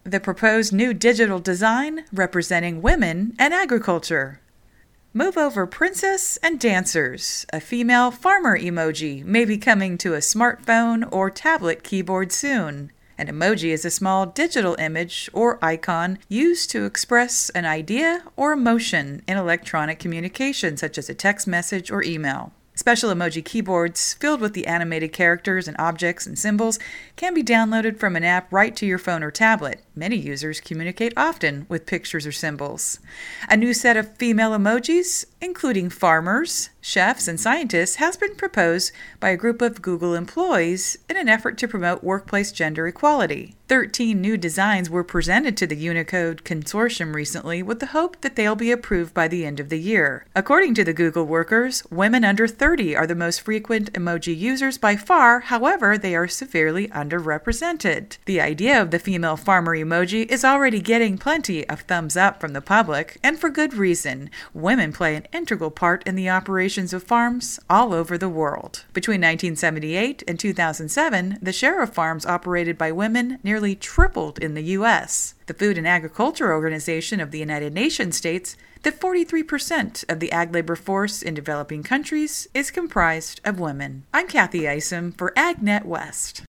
The proposed new digital design representing women and agriculture. Move over princess and dancers. A female farmer emoji may be coming to a smartphone or tablet keyboard soon. An emoji is a small digital image or icon used to express an idea or emotion in electronic communication, such as a text message or email. Special emoji keyboards filled with the animated characters and objects and symbols can be downloaded from an app right to your phone or tablet. Many users communicate often with pictures or symbols. A new set of female emojis, including farmers, chefs, and scientists, has been proposed by a group of Google employees in an effort to promote workplace gender equality. 13 new designs were presented to the Unicode Consortium recently with the hope that they'll be approved by the end of the year. According to the Google workers, women under 30 are the most frequent emoji users by far. However, they are severely underrepresented. The idea of the female farmer emoji is already getting plenty of thumbs up from the public, and for good reason. Women play an integral part in the operations of farms all over the world. Between 1978 and 2007, the share of farms operated by women nearly tripled in the U.S. The Food and Agriculture Organization of the United Nations states that 43% of the ag labor force in developing countries is comprised of women. I'm Kathy Isom for AgNet West.